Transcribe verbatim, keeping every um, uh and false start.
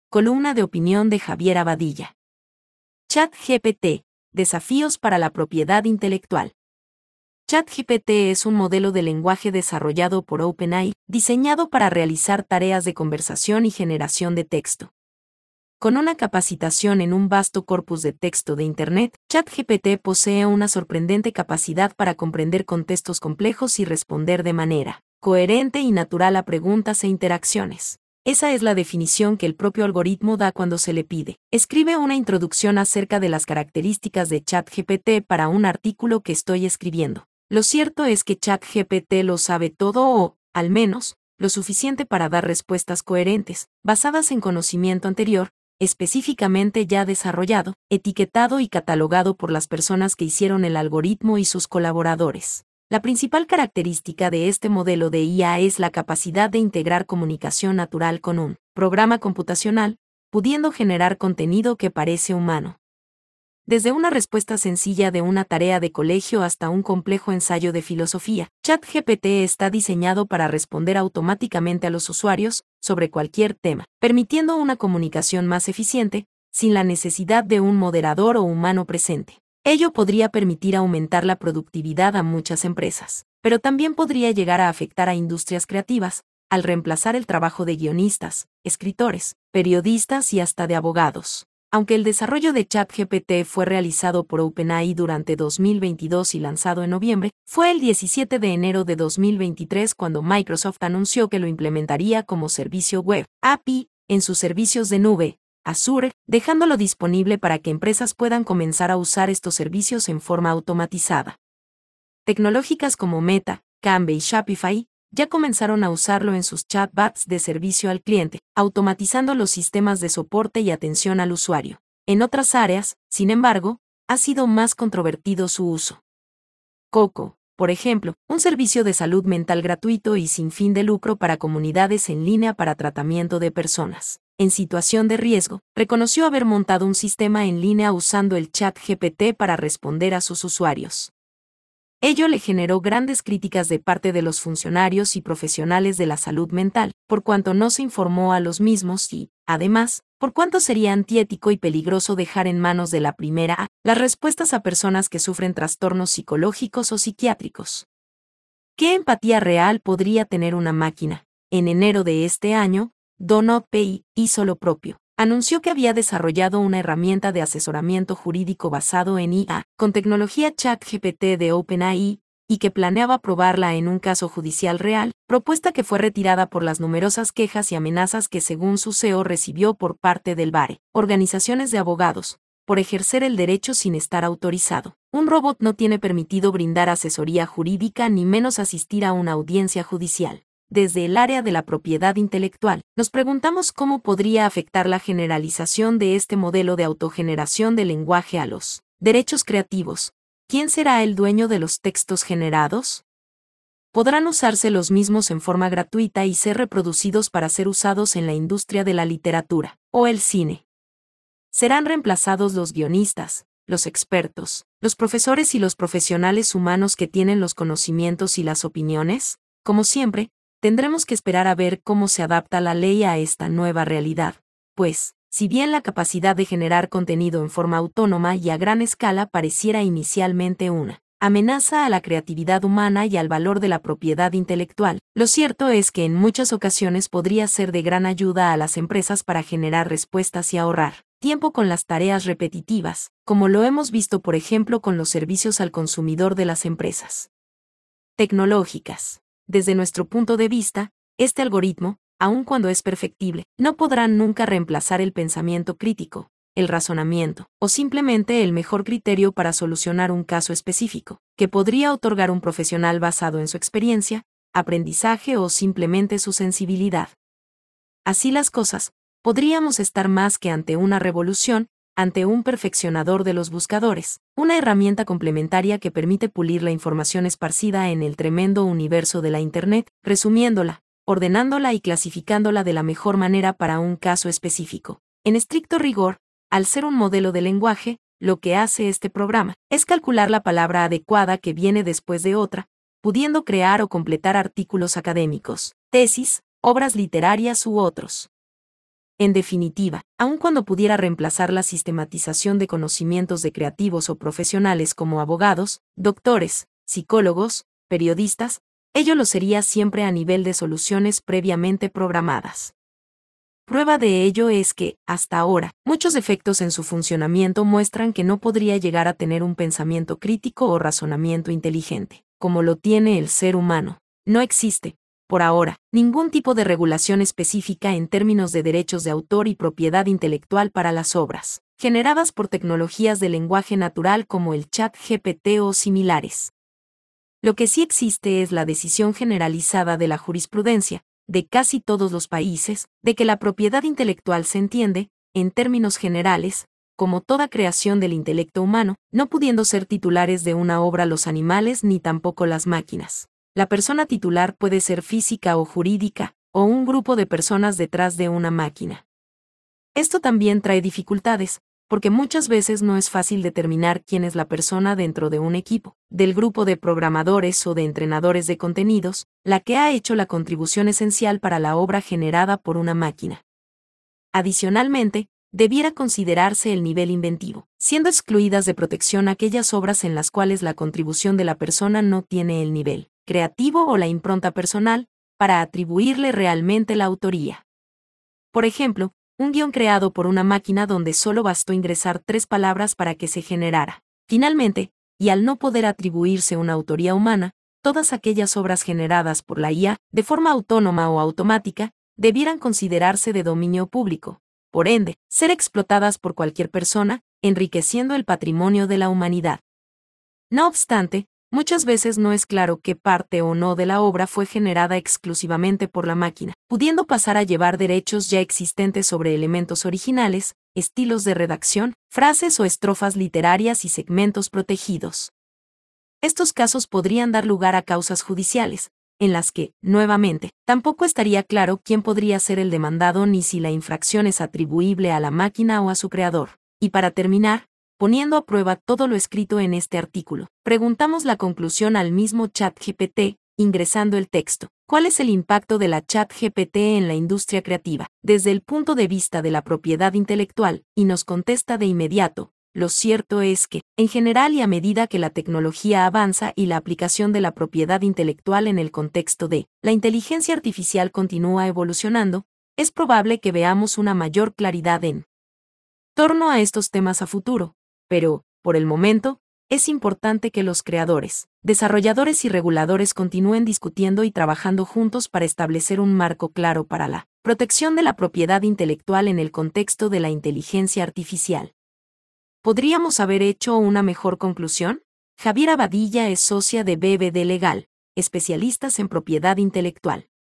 Columna de opinión de Javier Abadilla. ChatGPT, desafíos para la propiedad intelectual. ChatGPT es un modelo de lenguaje desarrollado por OpenAI, diseñado para realizar tareas de conversación y generación de texto. Con una capacitación en un vasto corpus de texto de Internet, ChatGPT posee una sorprendente capacidad para comprender contextos complejos y responder de manera coherente y natural a preguntas e interacciones. Esa es la definición que el propio algoritmo da cuando se le pide. Escribe una introducción acerca de las características de ChatGPT para un artículo que estoy escribiendo. Lo cierto es que ChatGPT lo sabe todo o, al menos, lo suficiente para dar respuestas coherentes, basadas en conocimiento anterior, específicamente ya desarrollado, etiquetado y catalogado por las personas que hicieron el algoritmo y sus colaboradores. La principal característica de este modelo de I A es la capacidad de integrar comunicación natural con un programa computacional, pudiendo generar contenido que parece humano. Desde una respuesta sencilla de una tarea de colegio hasta un complejo ensayo de filosofía, ChatGPT está diseñado para responder automáticamente a los usuarios sobre cualquier tema, permitiendo una comunicación más eficiente, sin la necesidad de un moderador o humano presente. Ello podría permitir aumentar la productividad a muchas empresas, pero también podría llegar a afectar a industrias creativas, al reemplazar el trabajo de guionistas, escritores, periodistas y hasta de abogados. Aunque el desarrollo de ChatGPT fue realizado por OpenAI durante dos mil veintidós y lanzado en noviembre, fue el diecisiete de enero de dos mil veintitrés cuando Microsoft anunció que lo implementaría como servicio web, A P I, en sus servicios de nube, Azure, dejándolo disponible para que empresas puedan comenzar a usar estos servicios en forma automatizada. Tecnológicas como Meta, Canva y Shopify ya comenzaron a usarlo en sus chatbots de servicio al cliente, automatizando los sistemas de soporte y atención al usuario. En otras áreas, sin embargo, ha sido más controvertido su uso. Coco, por ejemplo, un servicio de salud mental gratuito y sin fin de lucro para comunidades en línea para tratamiento de personas en situación de riesgo, reconoció haber montado un sistema en línea usando el ChatGPT para responder a sus usuarios. Ello le generó grandes críticas de parte de los funcionarios y profesionales de la salud mental, por cuanto no se informó a los mismos y, además, por cuanto sería antiético y peligroso dejar en manos de la primera A las respuestas a personas que sufren trastornos psicológicos o psiquiátricos. ¿Qué empatía real podría tener una máquina? En enero de este año, DonoPay hizo lo propio. Anunció que había desarrollado una herramienta de asesoramiento jurídico basado en I A, con tecnología ChatGPT de OpenAI, y que planeaba probarla en un caso judicial real, propuesta que fue retirada por las numerosas quejas y amenazas que según su C E O recibió por parte del BARE, organizaciones de abogados, por ejercer el derecho sin estar autorizado. Un robot no tiene permitido brindar asesoría jurídica ni menos asistir a una audiencia judicial. Desde el área de la propiedad intelectual, nos preguntamos cómo podría afectar la generalización de este modelo de autogeneración de lenguaje a los derechos creativos. ¿Quién será el dueño de los textos generados? ¿Podrán usarse los mismos en forma gratuita y ser reproducidos para ser usados en la industria de la literatura o el cine? ¿Serán reemplazados los guionistas, los expertos, los profesores y los profesionales humanos que tienen los conocimientos y las opiniones? Como siempre, tendremos que esperar a ver cómo se adapta la ley a esta nueva realidad, pues, si bien la capacidad de generar contenido en forma autónoma y a gran escala pareciera inicialmente una amenaza a la creatividad humana y al valor de la propiedad intelectual, lo cierto es que en muchas ocasiones podría ser de gran ayuda a las empresas para generar respuestas y ahorrar tiempo con las tareas repetitivas, como lo hemos visto por ejemplo con los servicios al consumidor de las empresas tecnológicas. Desde nuestro punto de vista, este algoritmo, aun cuando es perfectible, no podrá nunca reemplazar el pensamiento crítico, el razonamiento, o simplemente el mejor criterio para solucionar un caso específico, que podría otorgar un profesional basado en su experiencia, aprendizaje o simplemente su sensibilidad. Así las cosas, podríamos estar más que ante una revolución, ante un perfeccionador de los buscadores, una herramienta complementaria que permite pulir la información esparcida en el tremendo universo de la Internet, resumiéndola, ordenándola y clasificándola de la mejor manera para un caso específico. En estricto rigor, al ser un modelo de lenguaje, lo que hace este programa es calcular la palabra adecuada que viene después de otra, pudiendo crear o completar artículos académicos, tesis, obras literarias u otros En definitiva, aun cuando pudiera reemplazar la sistematización de conocimientos de creativos o profesionales como abogados, doctores, psicólogos, periodistas, ello lo sería siempre a nivel de soluciones previamente programadas. Prueba de ello es que, hasta ahora, muchos defectos en su funcionamiento muestran que no podría llegar a tener un pensamiento crítico o razonamiento inteligente, como lo tiene el ser humano. No existe, por ahora, ningún tipo de regulación específica en términos de derechos de autor y propiedad intelectual para las obras, generadas por tecnologías de lenguaje natural como el Chat G P T o similares. Lo que sí existe es la decisión generalizada de la jurisprudencia, de casi todos los países, de que la propiedad intelectual se entiende, en términos generales, como toda creación del intelecto humano, no pudiendo ser titulares de una obra los animales ni tampoco las máquinas. La persona titular puede ser física o jurídica, o un grupo de personas detrás de una máquina. Esto también trae dificultades, porque muchas veces no es fácil determinar quién es la persona dentro de un equipo, del grupo de programadores o de entrenadores de contenidos, la que ha hecho la contribución esencial para la obra generada por una máquina. Adicionalmente, debiera considerarse el nivel inventivo, siendo excluidas de protección aquellas obras en las cuales la contribución de la persona no tiene el nivel creativo o la impronta personal, para atribuirle realmente la autoría. Por ejemplo, un guión creado por una máquina donde solo bastó ingresar tres palabras para que se generara. Finalmente, y al no poder atribuirse una autoría humana, todas aquellas obras generadas por la I A, de forma autónoma o automática, debieran considerarse de dominio público, por ende, ser explotadas por cualquier persona, enriqueciendo el patrimonio de la humanidad. No obstante, muchas veces no es claro qué parte o no de la obra fue generada exclusivamente por la máquina, pudiendo pasar a llevar derechos ya existentes sobre elementos originales, estilos de redacción, frases o estrofas literarias y segmentos protegidos. Estos casos podrían dar lugar a causas judiciales, en las que, nuevamente, tampoco estaría claro quién podría ser el demandado ni si la infracción es atribuible a la máquina o a su creador. Y para terminar, poniendo a prueba todo lo escrito en este artículo, preguntamos la conclusión al mismo ChatGPT, ingresando el texto. ¿Cuál es el impacto de la ChatGPT en la industria creativa, desde el punto de vista de la propiedad intelectual? Y nos contesta de inmediato. Lo cierto es que, en general y a medida que la tecnología avanza y la aplicación de la propiedad intelectual en el contexto de la inteligencia artificial continúa evolucionando, es probable que veamos una mayor claridad en torno a estos temas a futuro. Pero, por el momento, es importante que los creadores, desarrolladores y reguladores continúen discutiendo y trabajando juntos para establecer un marco claro para la protección de la propiedad intelectual en el contexto de la inteligencia artificial. ¿Podríamos haber hecho una mejor conclusión? Javiera Badilla es socia de B B D Legal, especialistas en propiedad intelectual.